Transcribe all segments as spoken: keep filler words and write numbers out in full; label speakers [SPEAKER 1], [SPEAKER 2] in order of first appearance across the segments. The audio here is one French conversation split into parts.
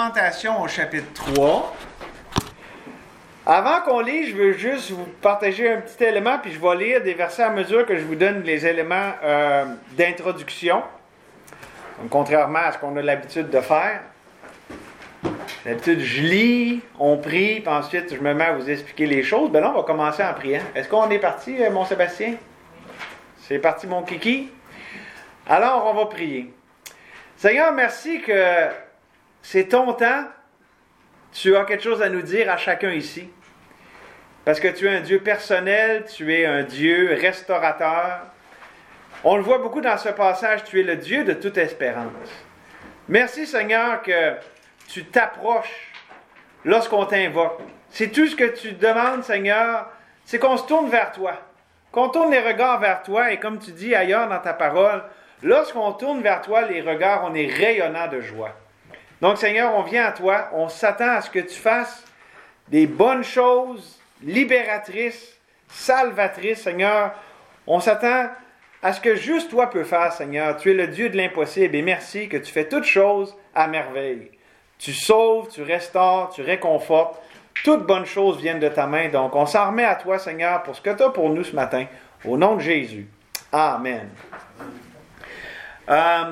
[SPEAKER 1] Lamentation au chapitre trois. Avant qu'on lise, je veux juste vous partager un petit élément, puis je vais lire des versets à mesure que je vous donne les éléments euh, d'introduction. Donc, contrairement à ce qu'on a l'habitude de faire. D'habitude, je lis, on prie, puis ensuite je me mets à vous expliquer les choses. Ben là, on va commencer en priant. Est-ce qu'on est parti, mon Sébastien? C'est parti, mon kiki? Alors, on va prier. Seigneur, merci que c'est ton temps. Tu as quelque chose à nous dire à chacun ici. Parce que tu es un Dieu personnel, tu es un Dieu restaurateur. On le voit beaucoup dans ce passage, tu es le Dieu de toute espérance. Merci Seigneur que tu t'approches lorsqu'on t'invoque. C'est tout ce que tu demandes Seigneur, c'est qu'on se tourne vers toi. Qu'on tourne les regards vers toi et comme tu dis ailleurs dans ta parole, lorsqu'on tourne vers toi les regards, on est rayonnant de joie. Donc, Seigneur, on vient à toi, on s'attend à ce que tu fasses des bonnes choses, libératrices, salvatrices, Seigneur. On s'attend à ce que juste toi peux faire, Seigneur. Tu es le Dieu de l'impossible et merci que tu fais toutes choses à merveille. Tu sauves, tu restaures, tu réconfortes. Toutes bonnes choses viennent de ta main. Donc, on s'en remet à toi, Seigneur, pour ce que tu as pour nous ce matin. Au nom de Jésus. Amen. Euh,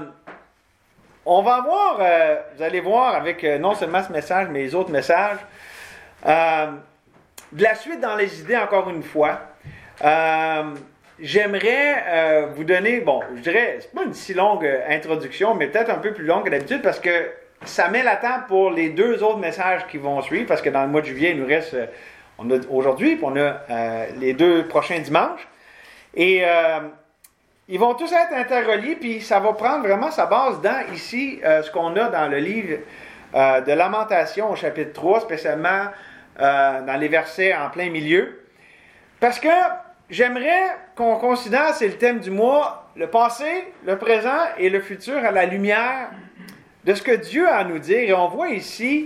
[SPEAKER 1] On va voir, euh, vous allez voir avec euh, non seulement ce message, mais les autres messages, euh, de la suite dans les idées encore une fois. Euh, j'aimerais euh, vous donner, bon, je dirais, c'est pas une si longue euh, introduction, mais peut-être un peu plus longue que d'habitude parce que ça met la table pour les deux autres messages qui vont suivre, parce que dans le mois de juillet, il nous reste, euh, on a aujourd'hui, puis on a euh, les deux prochains dimanches. Et euh, ils vont tous être interreliés, puis ça va prendre vraiment sa base dans, ici, euh, ce qu'on a dans le livre euh, de Lamentation au chapitre trois, spécialement euh, dans les versets en plein milieu. Parce que j'aimerais qu'on considère, c'est le thème du mois, le passé, le présent et le futur à la lumière de ce que Dieu a à nous dire. Et on voit ici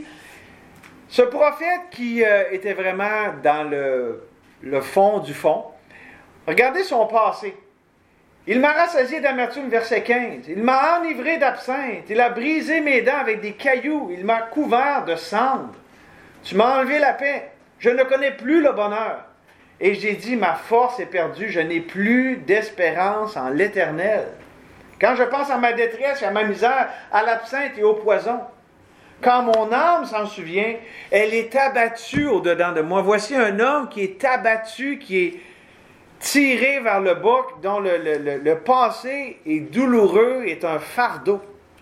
[SPEAKER 1] ce prophète qui euh, était vraiment dans le, le fond du fond. Regardez son passé. Il m'a rassasié d'amertume, verset quinze. Il m'a enivré d'absinthe. Il a brisé mes dents avec des cailloux. Il m'a couvert de cendres. Tu m'as enlevé la paix. Je ne connais plus le bonheur. Et j'ai dit, ma force est perdue. Je n'ai plus d'espérance en l'Éternel. Quand je pense à ma détresse et à ma misère, à l'absinthe et au poison, quand mon âme s'en souvient, elle est abattue au-dedans de moi. Voici un homme qui est abattu, qui est tiré vers le bas, dont le, le, le, le passé est douloureux, est un fardeau.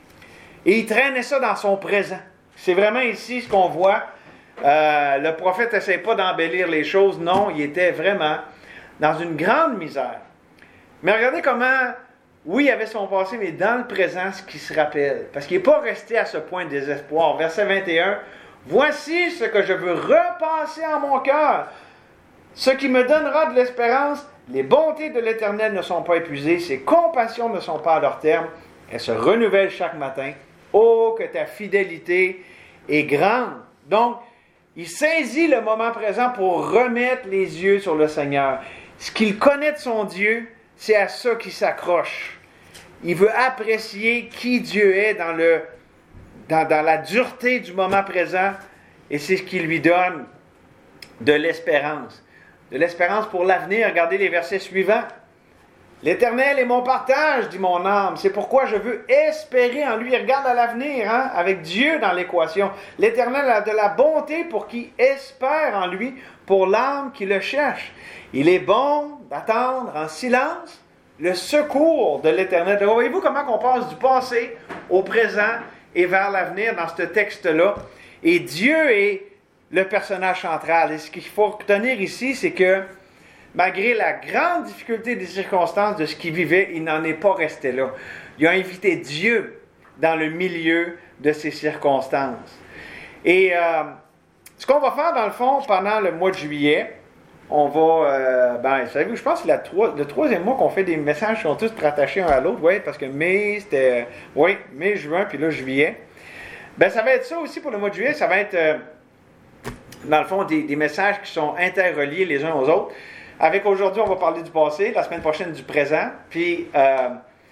[SPEAKER 1] Et il traînait ça dans son présent. C'est vraiment ici ce qu'on voit. Euh, le prophète n'essaie pas d'embellir les choses. Non, il était vraiment dans une grande misère. Mais regardez comment, oui, il avait son passé, mais dans le présent, ce qu'il se rappelle. Parce qu'il n'est pas resté à ce point de désespoir. Verset vingt et un. « Voici ce que je veux repasser en mon cœur. Ce qui me donnera de l'espérance, les bontés de l'Éternel ne sont pas épuisées, ses compassions ne sont pas à leur terme, elles se renouvellent chaque matin. Oh, que ta fidélité est grande. » Donc, il saisit le moment présent pour remettre les yeux sur le Seigneur. Ce qu'il connaît de son Dieu, c'est à ça qu'il s'accroche. Il veut apprécier qui Dieu est dans, le, dans, dans la dureté du moment présent, et c'est ce qui lui donne de l'espérance. De l'espérance pour l'avenir. Regardez les versets suivants. « L'Éternel est mon partage, dit mon âme. C'est pourquoi je veux espérer en lui. » Regarde à l'avenir, hein, avec Dieu dans l'équation. « L'Éternel a de la bonté pour qui espère en lui, pour l'âme qui le cherche. Il est bon d'attendre en silence le secours de l'Éternel. » Voyez-vous comment on passe du passé au présent et vers l'avenir dans ce texte-là. Et Dieu est le personnage central. Et ce qu'il faut retenir ici, c'est que malgré la grande difficulté des circonstances de ce qu'il vivait, il n'en est pas resté là. Il a invité Dieu dans le milieu de ces circonstances. Et euh, ce qu'on va faire, dans le fond, pendant le mois de juillet, on va, euh, ben, savez-vous, je pense que c'est la trois, le troisième mois qu'on fait des messages qui sont tous rattachés un à l'autre, oui, parce que mai, c'était, oui, mai, juin, puis là, juillet. Ben, ça va être ça aussi pour le mois de juillet, ça va être... Euh, dans le fond, des, des messages qui sont interreliés les uns aux autres. Avec aujourd'hui, on va parler du passé, la semaine prochaine du présent. Puis, euh,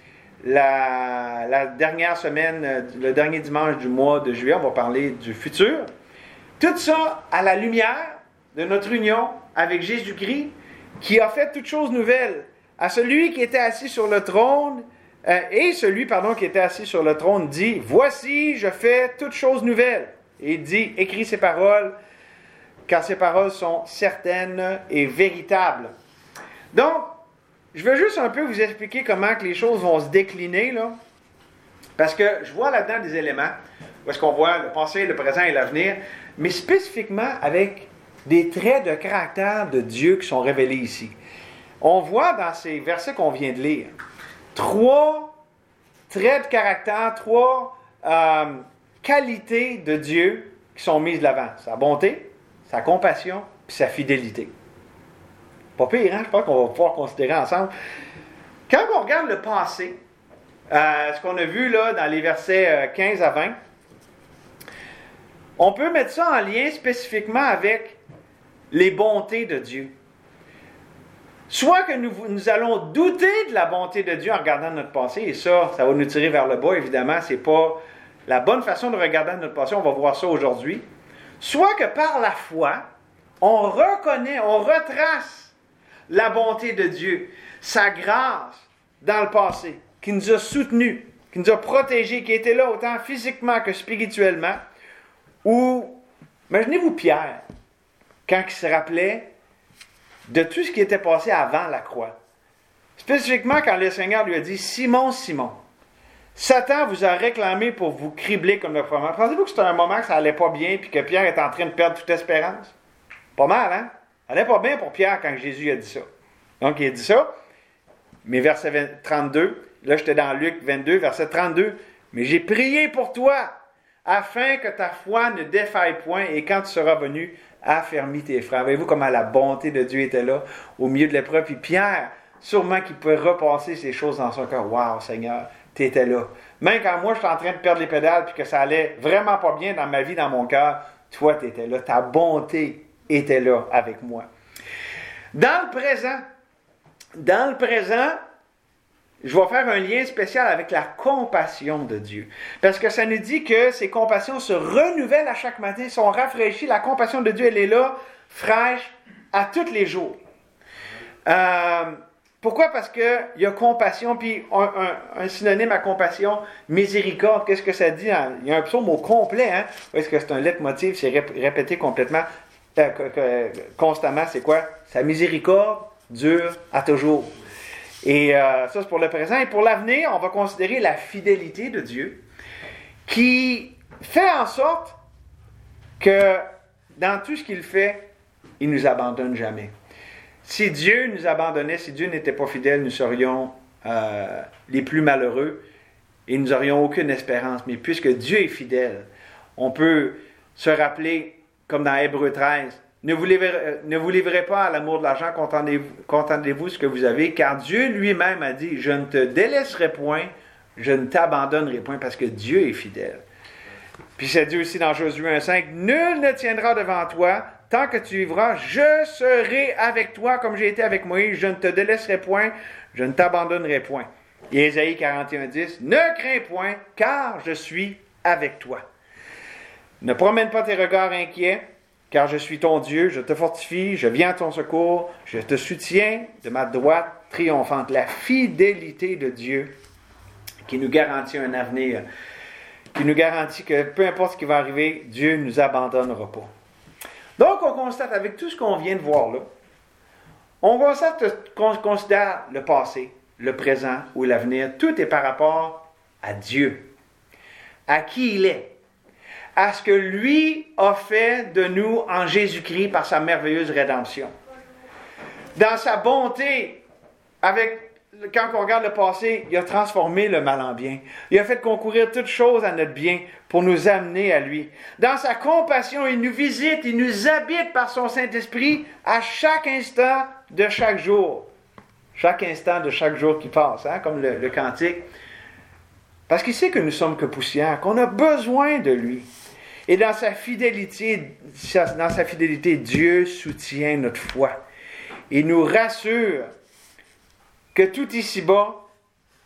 [SPEAKER 1] la, la dernière semaine, le dernier dimanche du mois de juillet, on va parler du futur. Tout ça à la lumière de notre union avec Jésus-Christ, qui a fait toutes choses nouvelles. À celui qui était assis sur le trône, euh, et celui, pardon, qui était assis sur le trône dit, « Voici, je fais toutes choses nouvelles. » Et il dit, « Écris ces paroles, car ces paroles sont certaines et véritables. » Donc, je veux juste un peu vous expliquer comment que les choses vont se décliner, là. Parce que je vois là-dedans des éléments, où est-ce qu'on voit le passé, le présent et l'avenir, mais spécifiquement avec des traits de caractère de Dieu qui sont révélés ici. On voit dans ces versets qu'on vient de lire, trois traits de caractère, trois euh, qualités de Dieu qui sont mises de l'avant. Sa bonté, sa compassion, puis sa fidélité. Pas pire, hein? Je pense qu'on va pouvoir considérer ensemble. Quand on regarde le passé, euh, ce qu'on a vu là dans les versets quinze à vingt, on peut mettre ça en lien spécifiquement avec les bontés de Dieu. Soit que nous, nous allons douter de la bonté de Dieu en regardant notre passé, et ça, ça va nous tirer vers le bas, évidemment, c'est pas la bonne façon de regarder notre passé, on va voir ça aujourd'hui. Soit que par la foi, on reconnaît, on retrace la bonté de Dieu, sa grâce dans le passé, qui nous a soutenus, qui nous a protégés, qui était là autant physiquement que spirituellement. Ou, imaginez-vous Pierre, quand il se rappelait de tout ce qui était passé avant la croix. Spécifiquement quand le Seigneur lui a dit « Simon, Simon, Satan vous a réclamé pour vous cribler comme le froment. » Pensez-vous que c'était un moment que ça allait pas bien puis que Pierre est en train de perdre toute espérance? Pas mal, hein? Ça allait pas bien pour Pierre quand Jésus a dit ça. Donc, il a dit ça, mais verset trente-deux, là j'étais dans Luc vingt-deux, verset trente-deux, « Mais j'ai prié pour toi, afin que ta foi ne défaille point, et quand tu seras venu, affermis tes frères. » Voyez-vous comment la bonté de Dieu était là, au milieu de l'épreuve. Puis Pierre, sûrement qu'il pouvait repasser ces choses dans son cœur. « Wow, Seigneur, tu étais là. » Même quand moi, j'étais en train de perdre les pédales, puis que ça allait vraiment pas bien dans ma vie, dans mon cœur, toi, tu étais là. Ta bonté était là avec moi. Dans le présent, dans le présent, je vais faire un lien spécial avec la compassion de Dieu. Parce que ça nous dit que ces compassions se renouvellent à chaque matin, sont rafraîchies. La compassion de Dieu, elle est là, fraîche, à tous les jours. Euh, pourquoi? Parce qu'il y a compassion, puis un, un, un synonyme à compassion, miséricorde. Qu'est-ce que ça dit? Il y a un psaume au complet, hein? Est-ce que c'est un leitmotiv? C'est répété complètement, euh, constamment. C'est quoi? Sa miséricorde dure à toujours. Et euh, ça, c'est pour le présent. Et pour l'avenir, on va considérer la fidélité de Dieu qui fait en sorte que dans tout ce qu'il fait, il ne nous abandonne jamais. Si Dieu nous abandonnait, si Dieu n'était pas fidèle, nous serions euh, les plus malheureux et nous n'aurions aucune espérance. Mais puisque Dieu est fidèle, on peut se rappeler, comme dans Hébreux treize, Ne vous, livrez, ne vous livrez pas à l'amour de l'argent, contentez-vous, contentez-vous ce que vous avez, car Dieu lui-même a dit, je ne te délaisserai point, je ne t'abandonnerai point, parce que Dieu est fidèle. Puis c'est dit aussi dans Josué un cinq, nul ne tiendra devant toi, tant que tu vivras, je serai avec toi, comme j'ai été avec Moïse, je ne te délaisserai point, je ne t'abandonnerai point. Et Ésaïe quarante et un dix, ne crains point, car je suis avec toi. Ne promène pas tes regards inquiets, car je suis ton Dieu, je te fortifie, je viens à ton secours, je te soutiens de ma droite triomphante. La fidélité de Dieu qui nous garantit un avenir, qui nous garantit que peu importe ce qui va arriver, Dieu ne nous abandonnera pas. Donc, on constate avec tout ce qu'on vient de voir là, on constate qu'on considère le passé, le présent ou l'avenir, tout est par rapport à Dieu, à qui il est, à ce que lui a fait de nous en Jésus-Christ par sa merveilleuse rédemption. Dans sa bonté, avec, quand on regarde le passé, il a transformé le mal en bien. Il a fait concourir toutes choses à notre bien pour nous amener à lui. Dans sa compassion, il nous visite, il nous habite par son Saint-Esprit à chaque instant de chaque jour. Chaque instant de chaque jour qui passe, hein, comme le, le cantique. Parce qu'il sait que nous sommes que poussière, qu'on a besoin de lui. Et dans sa fidélité, dans sa fidélité, Dieu soutient notre foi. Il nous rassure que tout ici-bas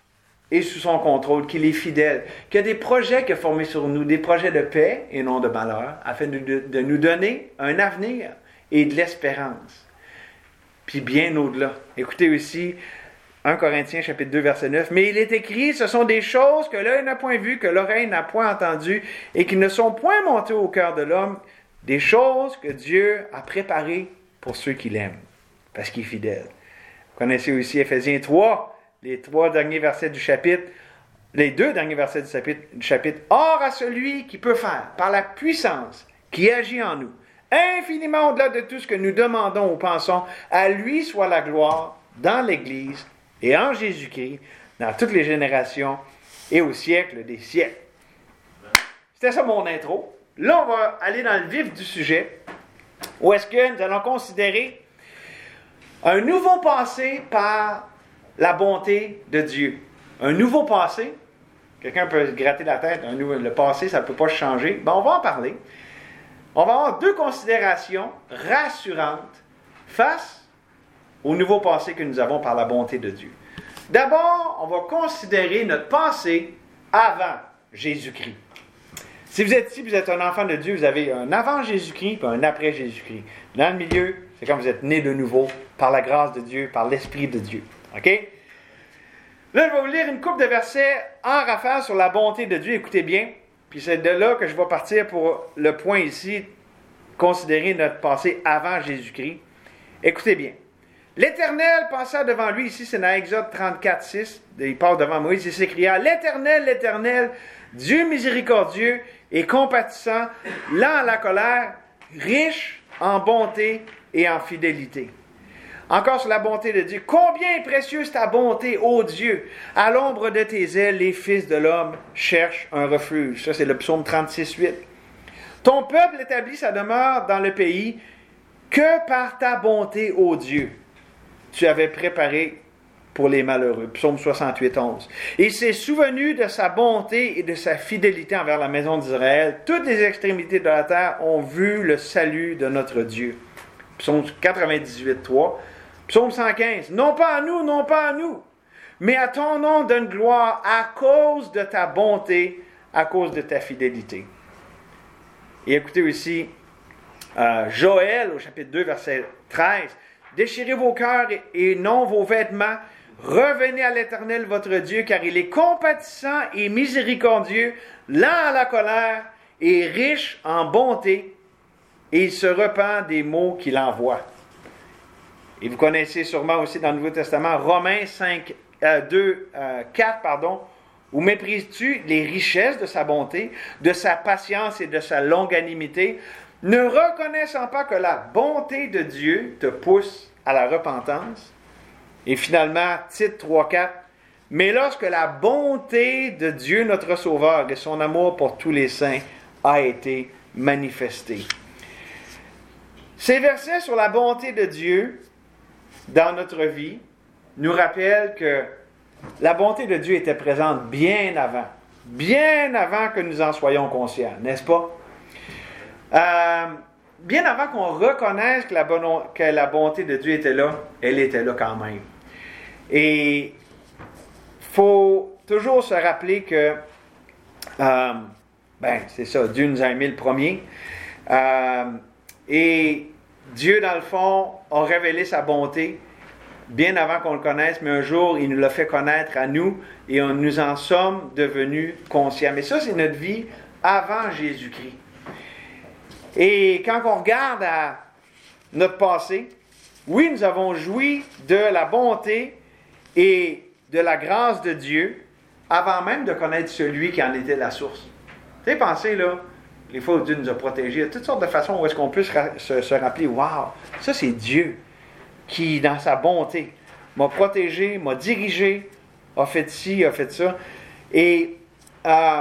[SPEAKER 1] est sous son contrôle, qu'il est fidèle, qu'il y a des projets qu'il a formés sur nous, des projets de paix et non de malheur, afin de, de, de nous donner un avenir et de l'espérance. Puis bien au-delà. Écoutez aussi premier Corinthiens chapitre deux, verset neuf. « Mais il est écrit, ce sont des choses que l'œil n'a point vues, que l'oreille n'a point entendues, et qui ne sont point montées au cœur de l'homme, des choses que Dieu a préparées pour ceux qui l'aiment, parce qu'il est fidèle. » Vous connaissez aussi Éphésiens trois, les trois derniers versets du chapitre, les deux derniers versets du chapitre, du chapitre. « Or à celui qui peut faire, par la puissance qui agit en nous, infiniment au-delà de tout ce que nous demandons ou pensons, à lui soit la gloire dans l'Église et en Jésus-Christ, dans toutes les générations et au siècle des siècles. » C'était ça mon intro. Là, on va aller dans le vif du sujet, où est-ce que nous allons considérer un nouveau passé par la bonté de Dieu. Un nouveau passé, quelqu'un peut se gratter la tête, un nouveau, le passé, ça ne peut pas changer. Ben, on va en parler. On va avoir deux considérations rassurantes face au nouveau passé que nous avons par la bonté de Dieu. D'abord, on va considérer notre passé avant Jésus-Christ. Si vous êtes ici, vous êtes un enfant de Dieu, vous avez un avant Jésus-Christ et un après Jésus-Christ. Dans le milieu, c'est quand vous êtes né de nouveau par la grâce de Dieu, par l'Esprit de Dieu. OK? Là, je vais vous lire une couple de versets en rafale sur la bonté de Dieu. Écoutez bien. Puis c'est de là que je vais partir pour le point ici, considérer notre passé avant Jésus-Christ. Écoutez bien. L'Éternel passa devant lui, ici c'est dans Exode trente-quatre, six, il passe devant Moïse, il s'écria, « L'Éternel, l'Éternel, Dieu miséricordieux et compatissant, lent à la colère, riche en bonté et en fidélité. » Encore sur la bonté de Dieu. « Combien est précieuse ta bonté, ô Dieu! À l'ombre de tes ailes, les fils de l'homme cherchent un refuge. » Ça, c'est le psaume trente-six, huit. « Ton peuple établit sa demeure dans le pays que par ta bonté, ô Dieu, tu avais préparé pour les malheureux. » Psaume soixante-huit, onze. « Il s'est souvenu de sa bonté et de sa fidélité envers la maison d'Israël. Toutes les extrémités de la terre ont vu le salut de notre Dieu. » Psaume quatre-vingt-dix-huit, trois. Psaume cent quinze. « Non pas à nous, non pas à nous, mais à ton nom donne gloire à cause de ta bonté, à cause de ta fidélité. » Et écoutez aussi euh, Joël au chapitre deux, verset treize. « Déchirez vos cœurs et, et non vos vêtements. Revenez à l'Éternel votre Dieu, car il est compatissant et miséricordieux, lent à la colère et riche en bonté, et il se repent des maux qu'il envoie. » Et vous connaissez sûrement aussi dans le Nouveau Testament, Romains cinq, euh, deux, euh, quatre, pardon, « Où méprises-tu les richesses de sa bonté, de sa patience et de sa longanimité, ne reconnaissant pas que la bonté de Dieu te pousse à la repentance? » Et finalement, Tite trois, quatre, « Mais lorsque la bonté de Dieu notre Sauveur et son amour pour tous les saints a été manifesté. » Ces versets sur la bonté de Dieu dans notre vie nous rappellent que la bonté de Dieu était présente bien avant, bien avant que nous en soyons conscients, n'est-ce pas? Euh, bien avant qu'on reconnaisse que la, bon, que la bonté de Dieu était là, elle était là quand même. Et il faut toujours se rappeler que, euh, ben c'est ça, Dieu nous a aimés le premier. Euh, et Dieu, dans le fond, a révélé sa bonté bien avant qu'on le connaisse, mais un jour, il nous l'a fait connaître à nous et on, nous en sommes devenus conscients. Mais ça, c'est notre vie avant Jésus-Christ. Et quand on regarde à notre passé, oui, nous avons joui de la bonté et de la grâce de Dieu avant même de connaître celui qui en était la source. Vous savez, pensez, là, les fois où Dieu nous a protégés, il y a toutes sortes de façons où est-ce qu'on peut se, se, se rappeler, « Wow, ça c'est Dieu qui, dans sa bonté, m'a protégé, m'a dirigé, a fait ci, a fait ça. » Et euh,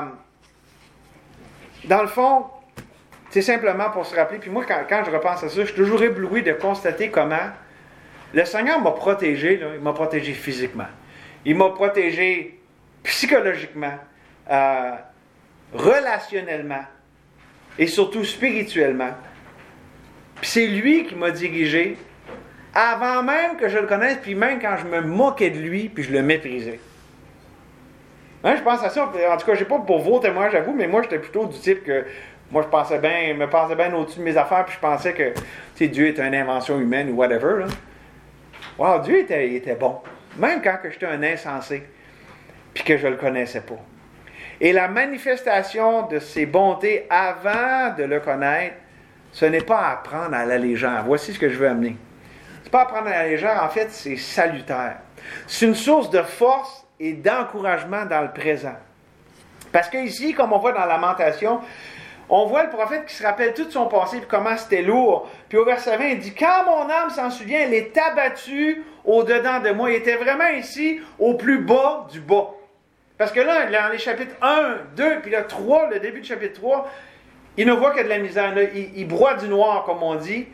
[SPEAKER 1] dans le fond, c'est simplement pour se rappeler, puis moi, quand, quand je repense à ça, je suis toujours ébloui de constater comment le Seigneur m'a protégé, là, il m'a protégé physiquement, il m'a protégé psychologiquement, euh, relationnellement, et surtout spirituellement. Puis c'est lui qui m'a dirigé avant même que je le connaisse, puis même quand je me moquais de lui, puis je le méprisais. Hein, je pense à ça. En tout cas, je sais pas pour vos témoins, j'avoue, mais moi, j'étais plutôt du type que moi, je pensais bien, me pensais bien au-dessus de mes affaires, puis je pensais que, tu sais, Dieu était une invention humaine ou whatever. Là. Wow, Dieu était, était bon. Même quand que j'étais un insensé, puis que je ne le connaissais pas. Et la manifestation de ses bontés avant de le connaître, ce n'est pas à prendre à la légère. Voici ce que je veux amener. C'est pas à prendre à la légère, en fait, c'est salutaire. C'est une source de force et d'encouragement dans le présent. Parce que ici, comme on voit dans Lamentation, on voit le prophète qui se rappelle tout son passé et comment c'était lourd. Puis au verset vingt, il dit « Quand mon âme s'en souvient, elle est abattue au-dedans de moi. » Il était vraiment ici au plus bas du bas. Parce que là, dans les chapitres un, deux, puis là, trois, le début du chapitre trois, il ne voit que de la misère. Là, il, il broie du noir, comme on dit.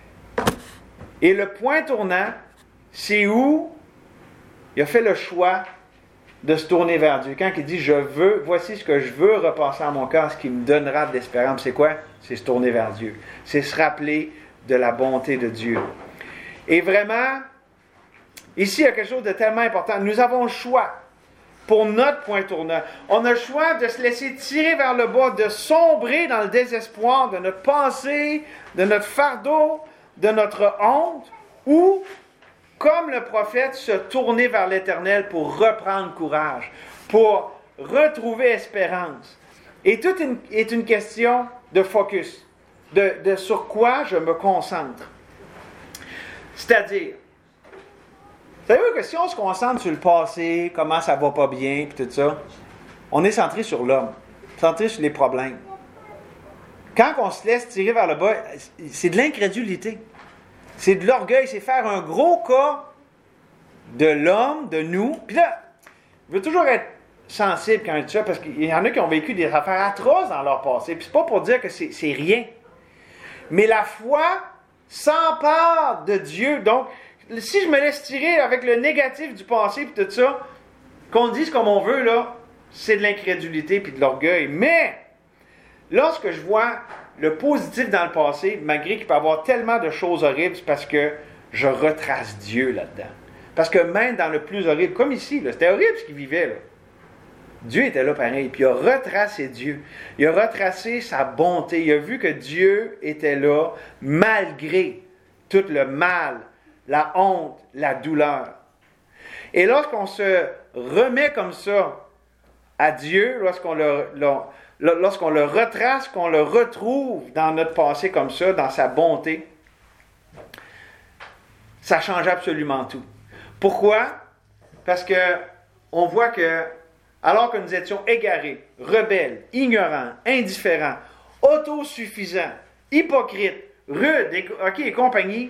[SPEAKER 1] Et le point tournant, c'est où il a fait le choix de se tourner vers Dieu. Quand il dit « Je veux, voici ce que je veux repasser à mon cœur, ce qui me donnera de l'espérance. » C'est quoi? C'est se tourner vers Dieu. C'est se rappeler de la bonté de Dieu. Et vraiment, ici, il y a quelque chose de tellement important. Nous avons le choix pour notre point tournant. On a le choix de se laisser tirer vers le bas, de sombrer dans le désespoir de notre pensée, de notre fardeau, de notre honte, ou, comme le prophète, se tourner vers l'Éternel pour reprendre courage, pour retrouver espérance. Et tout une, est une question de focus, de, de sur quoi je me concentre. C'est-à-dire, savez-vous que si on se concentre sur le passé, comment ça va pas bien, puis tout ça, on est centré sur l'homme, centré sur les problèmes. Quand on se laisse tirer vers le bas, c'est de l'incrédulité. C'est de l'orgueil, c'est faire un gros cas de l'homme, de nous. Puis là, je veux toujours être sensible quand je dis ça, parce qu'il y en a qui ont vécu des affaires atroces dans leur passé. Puis c'est pas pour dire que c'est, c'est rien. Mais la foi s'empare de Dieu. Donc, si je me laisse tirer avec le négatif du passé et tout ça, qu'on dise comme on veut, là, c'est de l'incrédulité et de l'orgueil. Mais, lorsque je vois le positif dans le passé, malgré qu'il peut y avoir tellement de choses horribles, c'est parce que je retrace Dieu là-dedans. Parce que même dans le plus horrible, comme ici, là, c'était horrible ce qu'il vivait, là. Dieu était là pareil, puis il a retracé Dieu. Il a retracé sa bonté. Il a vu que Dieu était là malgré tout le mal, la honte, la douleur. Et lorsqu'on se remet comme ça à Dieu, lorsqu'on le, lorsqu'on le retrace, qu'on le retrouve dans notre passé comme ça, dans sa bonté, ça change absolument tout. Pourquoi? Parce que on voit que, alors que nous étions égarés, rebelles, ignorants, indifférents, autosuffisants, hypocrites, rudes, et, ok, et compagnie,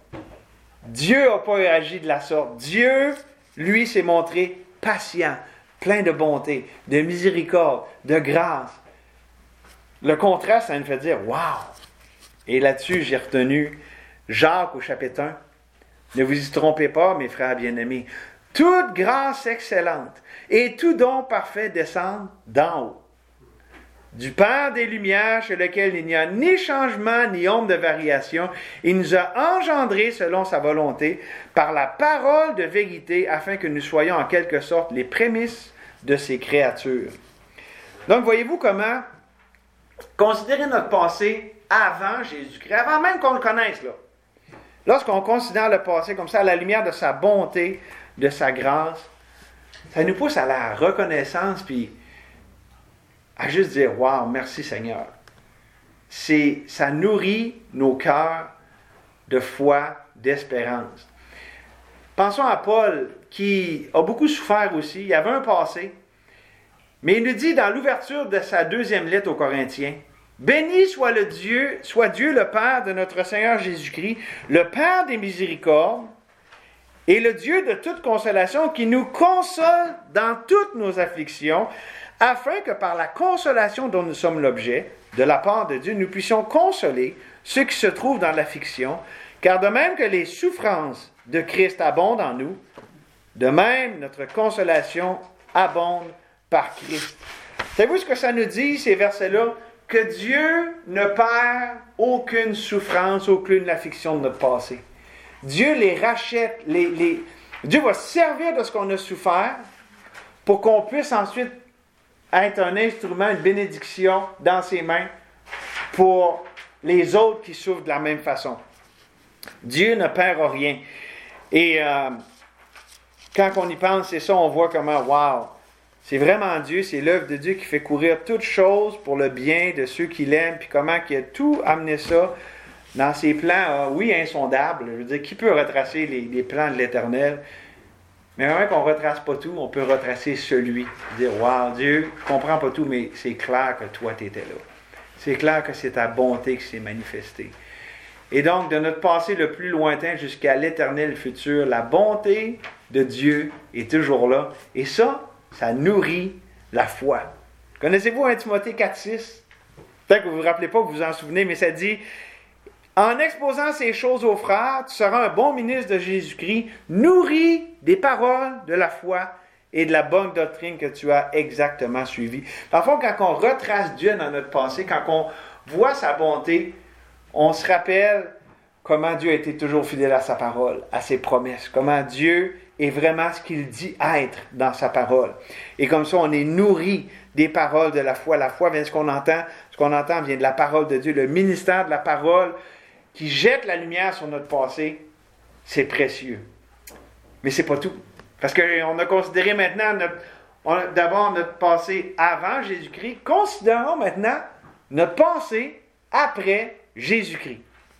[SPEAKER 1] Dieu n'a pas agi de la sorte. Dieu, lui, s'est montré patient, plein de bonté, de miséricorde, de grâce. Le contraste, ça nous fait dire « Wow! » Et là-dessus, j'ai retenu Jacques au chapitre un. « Ne vous y trompez pas, mes frères bien-aimés. Toute grâce excellente et tout don parfait descendent d'en haut. Du Père des Lumières, chez lequel il n'y a ni changement ni ombre de variation, il nous a engendrés selon sa volonté par la parole de vérité, afin que nous soyons en quelque sorte les prémices de ses créatures. » Donc, voyez-vous comment considérer notre passé avant Jésus-Christ, avant même qu'on le connaisse, là. Lorsqu'on considère le passé comme ça, à la lumière de sa bonté, de sa grâce, ça nous pousse à la reconnaissance, puis à juste dire « Wow, merci Seigneur ». C'est, ça nourrit nos cœurs de foi, d'espérance. Pensons à Paul, qui a beaucoup souffert aussi. Il avait un passé. Mais il nous dit dans l'ouverture de sa deuxième lettre aux Corinthiens, « Béni soit le Dieu, soit Dieu le Père de notre Seigneur Jésus-Christ, le Père des miséricordes, et le Dieu de toute consolation, qui nous console dans toutes nos afflictions, afin que par la consolation dont nous sommes l'objet, de la part de Dieu, nous puissions consoler ceux qui se trouvent dans l'affliction, car de même que les souffrances de Christ abondent en nous, de même notre consolation abonde par Christ. » Savez-vous ce que ça nous dit, ces versets-là? Que Dieu ne perd aucune souffrance, aucune affliction de notre passé. Dieu les rachète, les, les... Dieu va se servir de ce qu'on a souffert pour qu'on puisse ensuite être un instrument, une bénédiction dans ses mains pour les autres qui souffrent de la même façon. Dieu ne perd rien. Et euh, quand on y pense, c'est ça, on voit comment, wow, c'est vraiment Dieu, c'est l'œuvre de Dieu qui fait courir toutes choses pour le bien de ceux qui l'aiment, puis comment il a tout amené ça dans ses plans, euh, oui, insondables. Je veux dire, qui peut retracer les, les plans de l'Éternel? Mais vraiment qu'on ne retrace pas tout, on peut retracer celui. Dire, wow, Dieu, je ne comprends pas tout, mais c'est clair que toi, tu étais là. C'est clair que c'est ta bonté qui s'est manifestée. Et donc, de notre passé le plus lointain jusqu'à l'éternel futur, la bonté de Dieu est toujours là. Et ça, ça nourrit la foi. Connaissez-vous un Timothée quatre six? Peut-être que vous ne vous rappelez pas, que vous vous en souvenez, mais ça dit « En exposant ces choses aux frères, tu seras un bon ministre de Jésus-Christ, nourri des paroles de la foi et de la bonne doctrine que tu as exactement suivie. » Dans le fond, quand on retrace Dieu dans notre passé, quand on voit sa bonté, on se rappelle comment Dieu a été toujours fidèle à sa parole, à ses promesses, comment Dieu est vraiment ce qu'il dit être dans sa parole. Et comme ça, on est nourri des paroles de la foi. La foi vient de ce qu'on entend. Ce qu'on entend vient de la parole de Dieu. Le ministère de la parole qui jette la lumière sur notre passé, c'est précieux. Mais c'est pas tout. Parce qu'on a considéré maintenant notre, on a d'abord notre passé avant Jésus-Christ. Considérons maintenant notre passé après Jésus-Christ.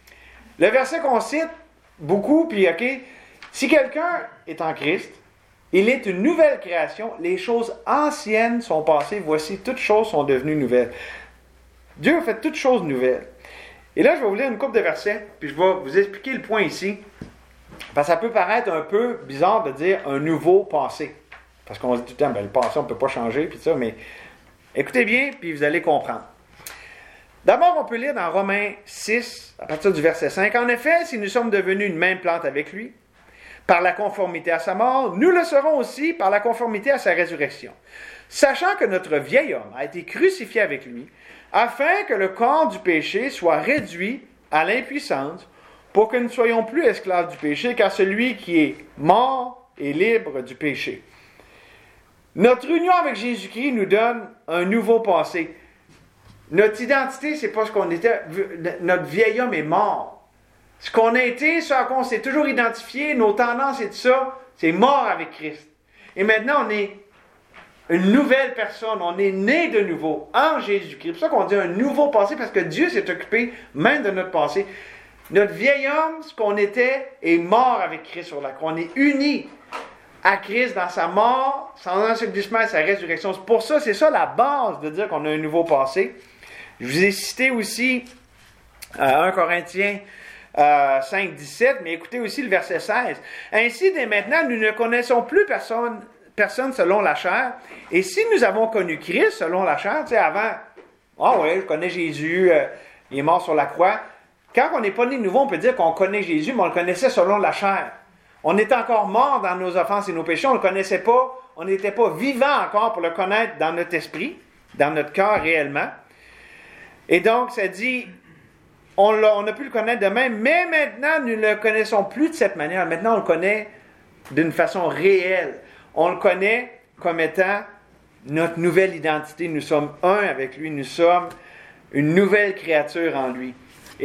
[SPEAKER 1] Le verset qu'on cite beaucoup, puis OK, si quelqu'un est en Christ, il est une nouvelle création, les choses anciennes sont passées, voici, toutes choses sont devenues nouvelles. Dieu a fait toutes choses nouvelles. Et là, je vais vous lire une couple de versets, puis je vais vous expliquer le point ici, parce que ça peut paraître un peu bizarre de dire un nouveau passé. Parce qu'on se dit tout le temps, ben, le passé, on ne peut pas changer, puis ça, mais écoutez bien, puis vous allez comprendre. D'abord, on peut lire dans Romains six, à partir du verset cinq. « En effet, si nous sommes devenus une même plante avec lui, par la conformité à sa mort, nous le serons aussi par la conformité à sa résurrection. Sachant que notre vieil homme a été crucifié avec lui, afin que le corps du péché soit réduit à l'impuissance, pour que nous ne soyons plus esclaves du péché, car celui qui est mort est libre du péché. » Notre union avec Jésus-Christ nous donne un nouveau passé. Notre identité, c'est pas ce qu'on était. Notre vieil homme est mort. Ce qu'on a été, ce à quoi on s'est toujours identifié, nos tendances et tout ça, c'est mort avec Christ. Et maintenant, on est une nouvelle personne. On est né de nouveau en Jésus-Christ. C'est pour ça qu'on dit un nouveau passé, parce que Dieu s'est occupé même de notre passé. Notre vieil homme, ce qu'on était, est mort avec Christ sur la croix. On est unis à Christ dans sa mort, son ensevelissement et sa résurrection. C'est pour ça, c'est ça la base de dire qu'on a un nouveau passé. Je vous ai cité aussi euh, un Corinthiens euh, cinq, dix-sept, mais écoutez aussi le verset seize. « Ainsi, dès maintenant, nous ne connaissons plus personne, personne selon la chair. Et si nous avons connu Christ selon la chair, tu sais, avant, ah oh oui, je connais Jésus, euh, il est mort sur la croix. Quand on n'est pas né de nouveau, on peut dire qu'on connaît Jésus, mais on le connaissait selon la chair. On était encore mort dans nos offenses et nos péchés, on ne le connaissait pas, on n'était pas vivant encore pour le connaître dans notre esprit, dans notre cœur réellement. Et donc, ça dit, on, l'a, on a pu le connaître de même, mais maintenant, nous ne le connaissons plus de cette manière. Maintenant, on le connaît d'une façon réelle. On le connaît comme étant notre nouvelle identité. Nous sommes un avec lui, nous sommes une nouvelle créature en lui.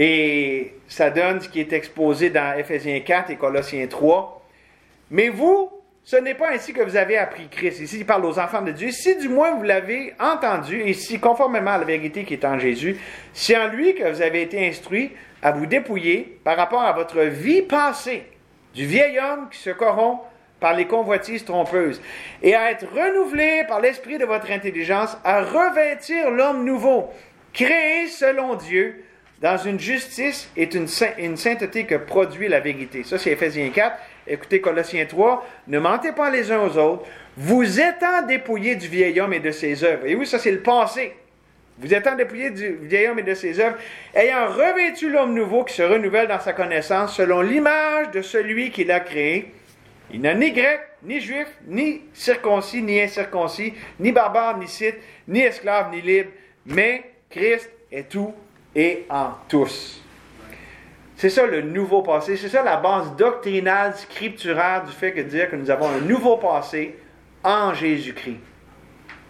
[SPEAKER 1] Et ça donne ce qui est exposé dans Éphésiens quatre et Colossiens trois. Mais vous, ce n'est pas ainsi que vous avez appris Christ. Ici, il parle aux enfants de Dieu. Si du moins vous l'avez entendu, et si conformément à la vérité qui est en Jésus, c'est en lui que vous avez été instruits à vous dépouiller par rapport à votre vie passée, du vieil homme qui se corrompt par les convoitises trompeuses, et à être renouvelé par l'esprit de votre intelligence, à revêtir l'homme nouveau, créé selon Dieu, dans une justice et une, saint, une sainteté que produit la vérité. Ça, c'est Éphésiens quatre. Écoutez Colossiens trois. Ne mentez pas les uns aux autres, vous étant dépouillés du vieil homme et de ses œuvres. Et oui, ça, c'est le passé. Vous étant dépouillés du vieil homme et de ses œuvres, ayant revêtu l'homme nouveau qui se renouvelle dans sa connaissance selon l'image de celui qui l'a créé. Il n'a ni grec, ni juif, ni circoncis, ni incirconcis, ni barbare, ni scythe, ni esclave, ni libre, mais Christ est tout et en tous. C'est ça le nouveau passé, c'est ça la base doctrinale, scripturaire du fait que de dire que nous avons un nouveau passé en Jésus-Christ.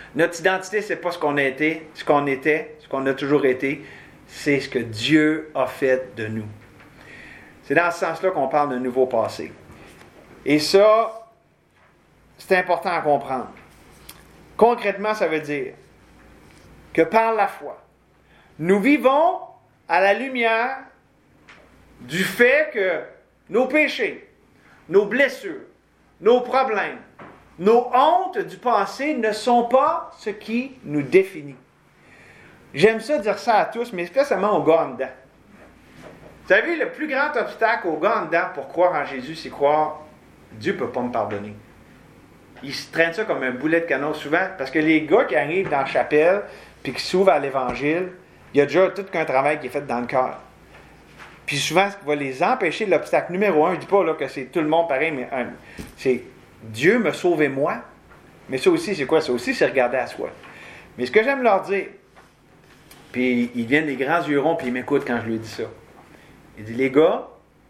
[SPEAKER 1] Notre identité, c'est pas ce qu'on a été, ce qu'on était, ce qu'on a toujours été. C'est ce que Dieu a fait de nous. C'est dans ce sens-là qu'on parle d'un nouveau passé. Et ça, c'est important à comprendre. Concrètement, ça veut dire que par la foi, nous vivons à la lumière du fait que nos péchés, nos blessures, nos problèmes, nos hontes du passé ne sont pas ce qui nous définit. J'aime ça dire ça à tous, mais spécialement aux gars en dedans. Vous savez, le plus grand obstacle aux gars en dedans pour croire en Jésus, c'est croire Dieu ne peut pas me pardonner. Ils se traînent ça comme un boulet de canon souvent, parce que les gars qui arrivent dans la chapelle puis qui s'ouvrent à l'Évangile, il y a déjà tout qu'un travail qui est fait dans le cœur. Puis souvent, ce qui va les empêcher, l'obstacle numéro un, je ne dis pas là, que c'est tout le monde pareil, mais un, c'est Dieu me sauve moi. Mais ça aussi, c'est quoi? Ça aussi, c'est regarder à soi. Mais ce que j'aime leur dire, puis ils viennent les grands yeux ronds, puis ils m'écoutent quand je lui dis ça. Il dit, les gars,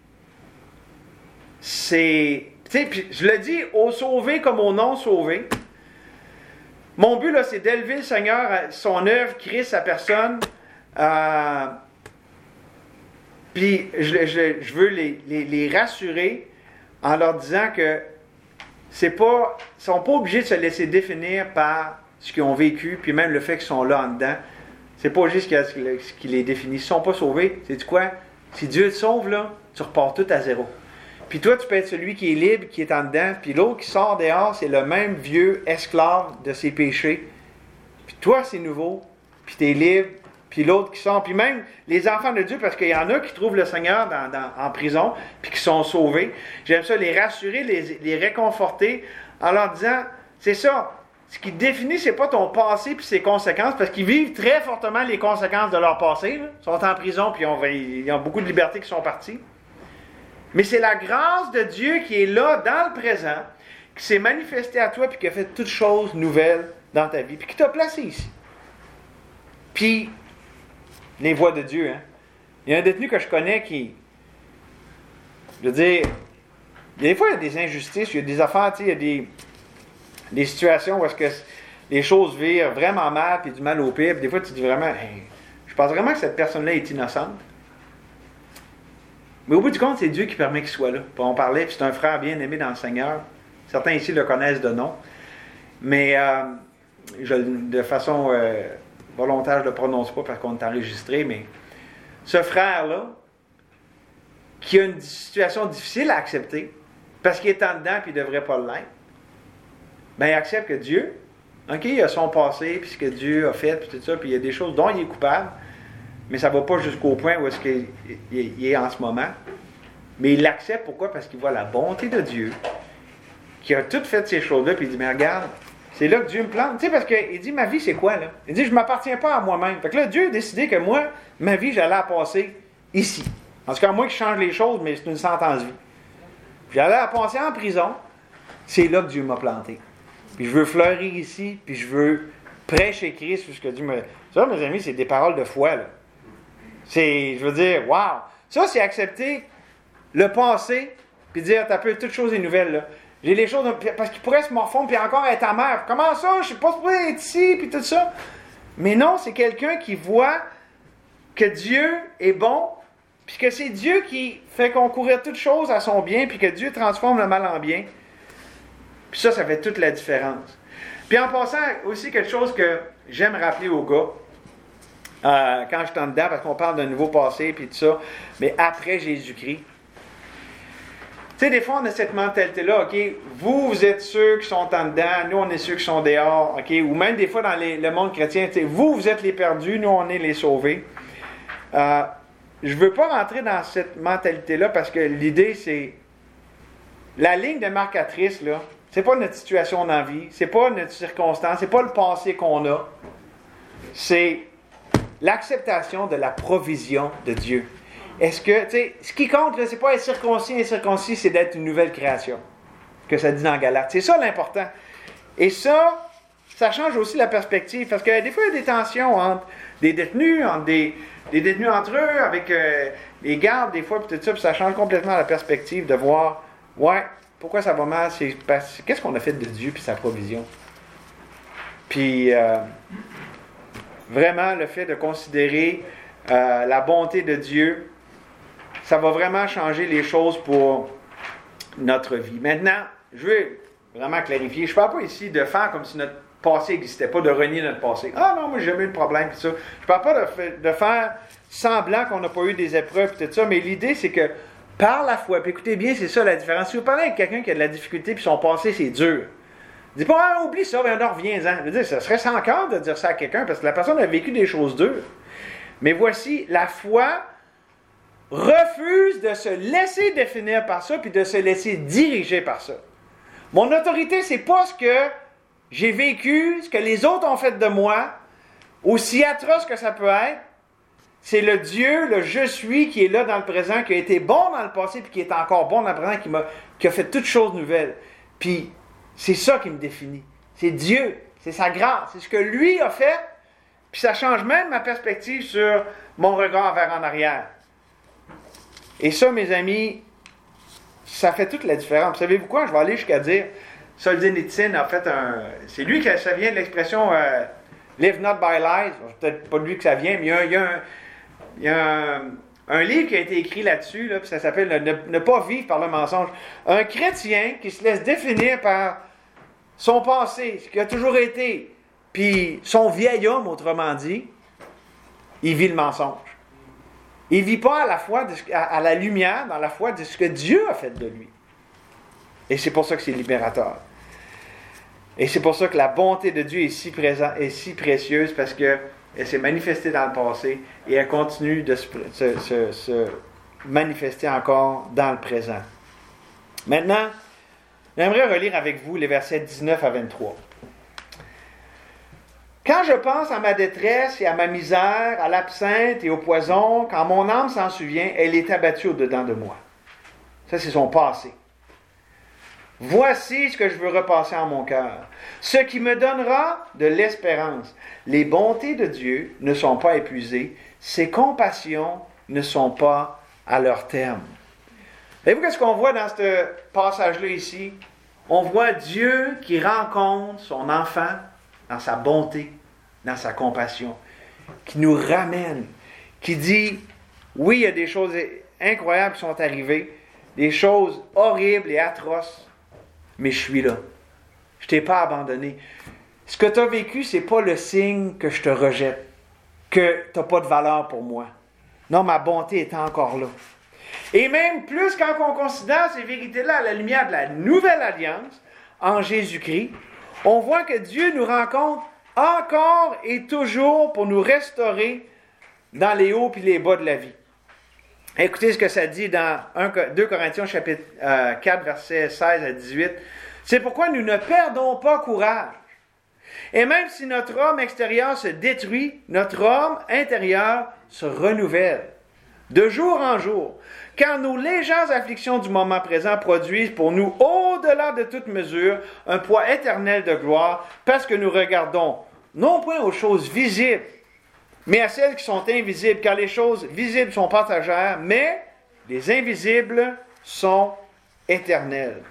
[SPEAKER 1] c'est... Tu sais, puis je le dis aux sauvés comme aux non-sauvés. Mon but, là, c'est d'élever le Seigneur, son œuvre, Christ, sa personne. Euh, puis je, je, je veux les, les, les rassurer en leur disant que c'est pas, ils ne sont pas obligés de se laisser définir par ce qu'ils ont vécu, puis même le fait qu'ils sont là en dedans. C'est pas juste ce qui les définit. S'ils ne sont pas sauvés, c'est quoi? Si Dieu te sauve, là, tu repars tout à zéro. Puis toi, tu peux être celui qui est libre, qui est en dedans, puis l'autre qui sort dehors, c'est le même vieux esclave de ses péchés. Puis toi, c'est nouveau, puis tu es libre, puis l'autre qui sort. Puis même les enfants de Dieu, parce qu'il y en a qui trouvent le Seigneur dans, dans, en prison, puis qui sont sauvés. J'aime ça les rassurer, les, les réconforter, en leur disant, c'est ça, ce qui définit, c'est pas ton passé puis ses conséquences, parce qu'ils vivent très fortement les conséquences de leur passé. Là. Ils sont en prison, puis ils ont, ils ont beaucoup de libertés qui sont parties. Mais c'est la grâce de Dieu qui est là, dans le présent, qui s'est manifestée à toi, puis qui a fait toutes choses nouvelles dans ta vie, puis qui t'a placé ici. Puis, les voies de Dieu, hein. Il y a un détenu que je connais qui, je veux dire, des fois, il y a des injustices, il y a des affaires, tu sais, il y a des, des situations où est-ce que les choses virent vraiment mal, puis du mal au pire, puis des fois, tu te dis vraiment, hey, je pense vraiment que cette personne-là est innocente. Mais au bout du compte, c'est Dieu qui permet qu'il soit là. Puis on parlait, puis c'est un frère bien aimé dans le Seigneur. Certains ici le connaissent de nom. Mais euh, je, de façon euh, volontaire, je ne le prononce pas parce qu'on est enregistré, mais ce frère-là, qui a une situation difficile à accepter, parce qu'il est en dedans et il ne devrait pas l'être, bien, il accepte que Dieu, OK, il a son passé, puis ce que Dieu a fait, puis tout ça, puis il y a des choses dont il est coupable, mais ça ne va pas jusqu'au point où est-ce qu'il il est en ce moment. Mais il l'accepte, pourquoi? Parce qu'il voit la bonté de Dieu, qui a tout fait ces choses-là, puis il dit, mais regarde, c'est là que Dieu me plante. Tu sais, parce qu'il dit, ma vie, c'est quoi, là? Il dit, je ne m'appartiens pas à moi-même. Fait que là, Dieu a décidé que moi, ma vie, j'allais la passer ici. En tout cas, moi qui change les choses, mais c'est une sentence vie. Puis j'allais la passer en prison. C'est là que Dieu m'a planté. Puis je veux fleurir ici, puis je veux prêcher Christ, puisque Dieu me... Ça, mes amis, c'est des paroles de foi, là. C'est, je veux dire, wow! Ça, c'est accepter le passé, puis dire, t'as peu, toute chose est nouvelle, là. J'ai les choses, parce qu'il pourrait se morfondre, puis encore être amer. Comment ça? Je ne sais pas supposé être ici, puis tout ça. Mais non, c'est quelqu'un qui voit que Dieu est bon, puis que c'est Dieu qui fait concourir toutes choses à son bien, puis que Dieu transforme le mal en bien. Puis ça, ça fait toute la différence. Puis en passant, aussi quelque chose que j'aime rappeler aux gars, Euh, quand je suis en dedans, parce qu'on parle d'un nouveau passé, puis tout ça, mais après Jésus-Christ. Tu sais, des fois, on a cette mentalité-là, OK, vous, vous êtes ceux qui sont en dedans, nous, on est ceux qui sont dehors, OK, ou même des fois dans les, le monde chrétien, tu sais, vous, vous êtes les perdus, nous, on est les sauvés. Euh, je ne veux pas rentrer dans cette mentalité-là, parce que l'idée, c'est, la ligne démarcatrice, là, c'est pas notre situation dans la vie, c'est pas notre circonstance, c'est pas le passé qu'on a, c'est l'acceptation de la provision de Dieu. Est-ce que, tu sais, ce qui compte, là, c'est pas être circoncis, incirconcis, c'est d'être une nouvelle création. Que ça dit dans Galates. C'est ça l'important. Et ça, ça change aussi la perspective. Parce que des fois, il y a des tensions entre des détenus, entre des, des détenus entre eux, avec euh, les gardes, des fois, puis tout ça, puis ça change complètement la perspective de voir, ouais, pourquoi ça va mal, c'est parce, qu'est-ce qu'on a fait de Dieu puis sa provision. Puis, euh, vraiment, le fait de considérer euh, la bonté de Dieu, ça va vraiment changer les choses pour notre vie. Maintenant, je veux vraiment clarifier. Je ne parle pas ici de faire comme si notre passé n'existait pas, de renier notre passé. Ah non, moi, j'ai jamais eu de problème, tout ça. Je ne parle pas de, de faire semblant qu'on n'a pas eu des épreuves, tout ça, mais l'idée, c'est que par la foi, puis écoutez bien, c'est ça la différence. Si vous parlez avec quelqu'un qui a de la difficulté, puis son passé, c'est dur, dis pas, ah, oublie ça, ben, reviens-en. Je veux dire, ça serait sans cœur de dire ça à quelqu'un, parce que la personne a vécu des choses dures. Mais voici, la foi refuse de se laisser définir par ça, puis de se laisser diriger par ça. Mon autorité, c'est pas ce que j'ai vécu, ce que les autres ont fait de moi, aussi atroce que ça peut être. C'est le Dieu, le je suis, qui est là dans le présent, qui a été bon dans le passé, puis qui est encore bon dans le présent, qui, m'a, qui a fait toutes choses nouvelles. Puis, c'est ça qui me définit. C'est Dieu, c'est sa grâce, c'est ce que lui a fait, puis ça change même ma perspective sur mon regard vers en arrière. Et ça, mes amis, ça fait toute la différence. Savez-vous quoi? Je vais aller jusqu'à dire, Solzhenitsyn a fait un... C'est lui que ça vient de l'expression euh, « live not by lies ». C'est peut-être pas de lui que ça vient, mais il y a, il y a, un, il y a un, un livre qui a été écrit là-dessus, là, puis ça s'appelle ne, « Ne pas vivre par le mensonge ». Un chrétien qui se laisse définir par son passé, ce qui a toujours été, puis son vieil homme, autrement dit, il vit le mensonge. Il ne vit pas à la fois de ce, à, à la lumière, dans la foi de ce que Dieu a fait de lui. Et c'est pour ça que c'est libérateur. Et c'est pour ça que la bonté de Dieu est si, présent, est si précieuse, parce qu'elle s'est manifestée dans le passé et elle continue de se, se, se, se manifester encore dans le présent. Maintenant, j'aimerais relire avec vous les versets dix-neuf à vingt-trois. Quand je pense à ma détresse et à ma misère, à l'absinthe et au poison, quand mon âme s'en souvient, elle est abattue au-dedans de moi. Ça, c'est son passé. Voici ce que je veux repasser en mon cœur, ce qui me donnera de l'espérance. Les bontés de Dieu ne sont pas épuisées, ses compassions ne sont pas à leur terme. Savez-vous qu'est-ce qu'on voit dans ce passage-là ici? On voit Dieu qui rencontre son enfant dans sa bonté, dans sa compassion, qui nous ramène, qui dit, oui, il y a des choses incroyables qui sont arrivées, des choses horribles et atroces, mais je suis là. Je ne t'ai pas abandonné. Ce que tu as vécu, ce n'est pas le signe que je te rejette, que tu n'as pas de valeur pour moi. Non, ma bonté est encore là. Et même plus quand on considère ces vérités-là à la lumière de la nouvelle alliance, en Jésus-Christ, on voit que Dieu nous rencontre encore et toujours pour nous restaurer dans les hauts et les bas de la vie. Écoutez ce que ça dit dans deux Corinthiens chapitre quatre, versets seize à dix-huit. C'est pourquoi nous ne perdons pas courage. Et même si notre homme extérieur se détruit, notre homme intérieur se renouvelle de jour en jour, car nos légères afflictions du moment présent produisent pour nous, au-delà de toute mesure, un poids éternel de gloire, parce que nous regardons non point aux choses visibles, mais à celles qui sont invisibles, car les choses visibles sont passagères, mais les invisibles sont éternelles.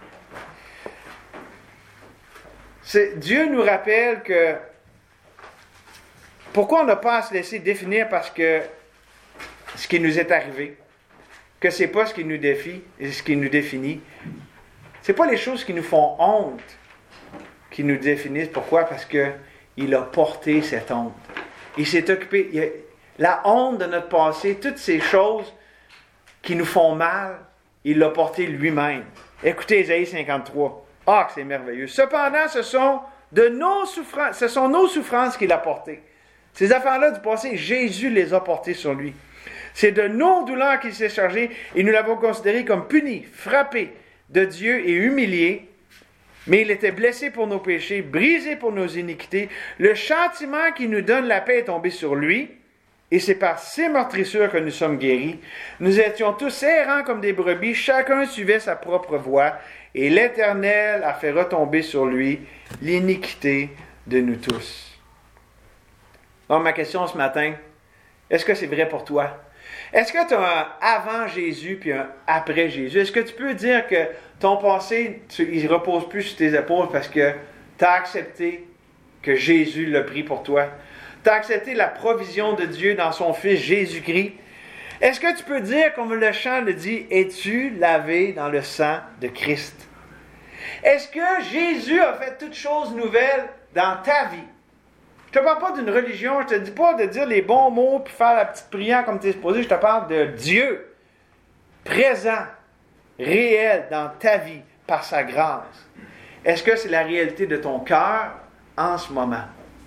[SPEAKER 1] C'est, Dieu nous rappelle que pourquoi on n'a pas à se laisser définir parce que ce qui nous est arrivé, que c'est pas ce qui nous défie et ce qui nous définit. C'est pas les choses qui nous font honte qui nous définissent. Pourquoi? Parce que il a porté cette honte. Il s'est occupé. Il a, la honte de notre passé, toutes ces choses qui nous font mal, il l'a porté lui-même. Écoutez Ésaïe cinquante-trois. Ah, que c'est merveilleux. Cependant, ce sont de nos souffrances, ce sont nos souffrances qu'il a portées. Ces affaires-là du passé, Jésus les a portées sur lui. C'est de nos douleurs qu'il s'est chargé et nous l'avons considéré comme puni, frappé de Dieu et humilié. Mais il était blessé pour nos péchés, brisé pour nos iniquités. Le châtiment qui nous donne la paix est tombé sur lui. Et c'est par ses meurtrissures que nous sommes guéris. Nous étions tous errants comme des brebis, chacun suivait sa propre voie, et l'Éternel a fait retomber sur lui l'iniquité de nous tous. Donc ma question ce matin, est-ce que c'est vrai pour toi? Est-ce que tu as un avant Jésus puis un après Jésus? Est-ce que tu peux dire que ton passé, tu, il ne repose plus sur tes épaules parce que tu as accepté que Jésus l'a pris pour toi. Tu as accepté la provision de Dieu dans son Fils Jésus-Christ. Est-ce que tu peux dire, comme le chant le dit, « Es-tu lavé dans le sang de Christ? » Est-ce que Jésus a fait toutes choses nouvelles dans ta vie? Je ne te parle pas d'une religion, je ne te dis pas de dire les bons mots puis faire la petite prière comme tu es supposé, je te parle de Dieu, présent, réel dans ta vie par sa grâce. Est-ce que c'est la réalité de ton cœur en ce moment?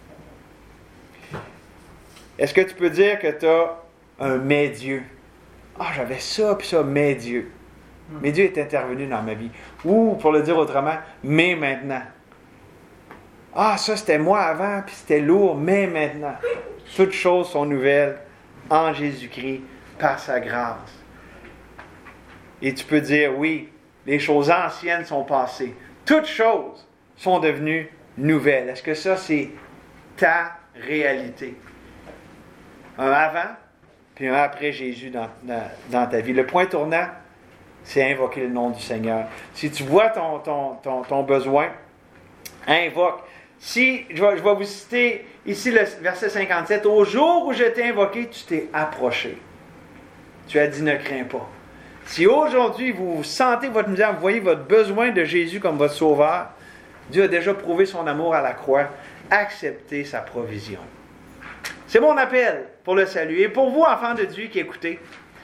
[SPEAKER 1] Est-ce que tu peux dire que tu as un mais Dieu? Ah, j'avais ça, puis ça, mais Dieu. Mais Dieu est intervenu dans ma vie. Ou, pour le dire autrement, mais maintenant. Ah, ça, c'était moi avant, puis c'était lourd, mais maintenant. Toutes choses sont nouvelles en Jésus-Christ, par sa grâce. Et tu peux dire, oui, les choses anciennes sont passées. Toutes choses sont devenues nouvelles. Est-ce que ça, c'est ta réalité? Un avant, puis un après Jésus dans, dans, dans ta vie. Le point tournant, c'est invoquer le nom du Seigneur. Si tu vois ton, ton, ton, ton besoin, invoque. Si, je vais, je vais vous citer ici le verset cinquante-sept. « Au jour où je t'ai invoqué, tu t'es approché. Tu as dit, ne crains pas. » Si aujourd'hui vous sentez votre misère, vous voyez votre besoin de Jésus comme votre sauveur, Dieu a déjà prouvé son amour à la croix. Acceptez sa provision. C'est mon appel pour le salut. Et pour vous, enfants de Dieu qui écoutez,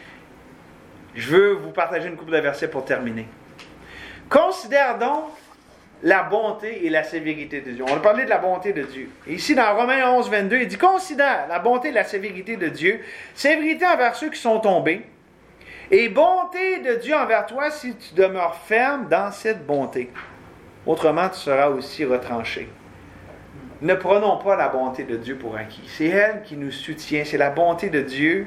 [SPEAKER 1] je veux vous partager une couple de versets pour terminer. Considère donc la bonté et la sévérité de Dieu. On a parlé de la bonté de Dieu. Et ici, dans Romains onze, vingt-deux, il dit « Considère la bonté et la sévérité de Dieu, sévérité envers ceux qui sont tombés, et bonté de Dieu envers toi si tu demeures ferme dans cette bonté. Autrement, tu seras aussi retranché. » Ne prenons pas la bonté de Dieu pour acquis. C'est elle qui nous soutient. C'est la bonté de Dieu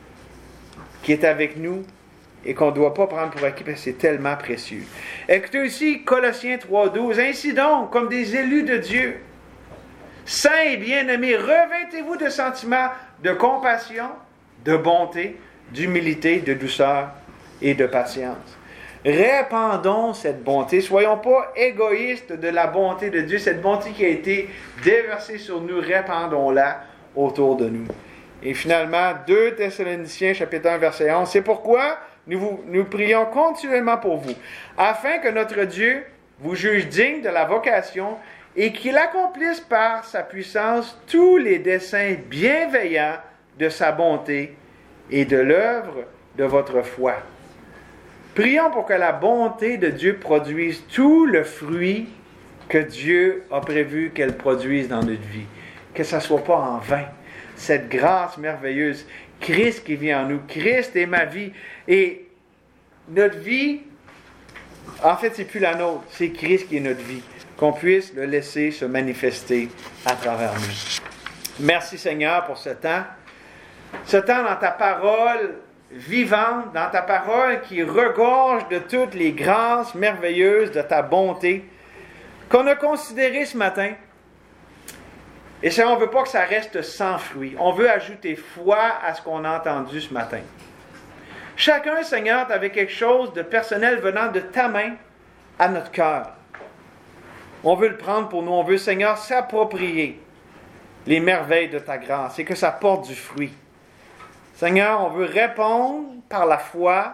[SPEAKER 1] qui est avec nous et qu'on ne doit pas prendre pour acquis parce que c'est tellement précieux. Écoutez aussi Colossiens trois, douze. « Ainsi donc, comme des élus de Dieu, saints et bien-aimés, revêtez-vous de sentiments de compassion, de bonté, d'humilité, de douceur et de patience. » Répandons cette bonté. Soyons pas égoïstes de la bonté de Dieu. Cette bonté qui a été déversée sur nous, répandons-la autour de nous. Et finalement, deux Thessaloniciens, chapitre un, verset onze. C'est pourquoi nous, vous, nous prions continuellement pour vous, afin que notre Dieu vous juge digne de la vocation et qu'il accomplisse par sa puissance tous les desseins bienveillants de sa bonté et de l'œuvre de votre foi. Prions pour que la bonté de Dieu produise tout le fruit que Dieu a prévu qu'elle produise dans notre vie. Que ça ne soit pas en vain. Cette grâce merveilleuse, Christ qui vit en nous, Christ est ma vie. Et notre vie, en fait, c'est plus la nôtre, c'est Christ qui est notre vie. Qu'on puisse le laisser se manifester à travers nous. Merci Seigneur pour ce temps. Ce temps dans ta parole vivante, dans ta parole qui regorge de toutes les grâces merveilleuses de ta bonté qu'on a considérées ce matin. Et ça, on ne veut pas que ça reste sans fruit. On veut ajouter foi à ce qu'on a entendu ce matin. Chacun, Seigneur, tu avais quelque chose de personnel venant de ta main à notre cœur. On veut le prendre pour nous. On veut, Seigneur, s'approprier les merveilles de ta grâce et que ça porte du fruit. Seigneur, on veut répondre par la foi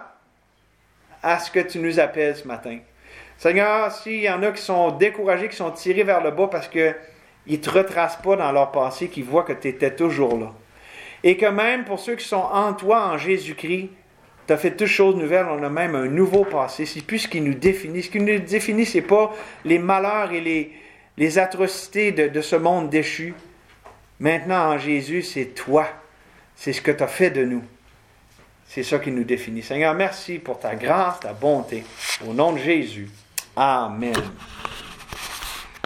[SPEAKER 1] à ce que tu nous appelles ce matin. Seigneur, s'il y en a qui sont découragés, qui sont tirés vers le bas parce qu'ils ne te retracent pas dans leur passé, qui voient que tu étais toujours là. Et que même pour ceux qui sont en toi, en Jésus-Christ, tu as fait toutes choses nouvelles, on a même un nouveau passé. C'est plus ce qui nous définit. Ce qui nous définit, ce n'est pas les malheurs et les, les atrocités de, de ce monde déchu. Maintenant, en Jésus, c'est toi. C'est ce que tu as fait de nous. C'est ça qui nous définit. Seigneur, merci pour ta grâce, ta bonté. Au nom de Jésus. Amen.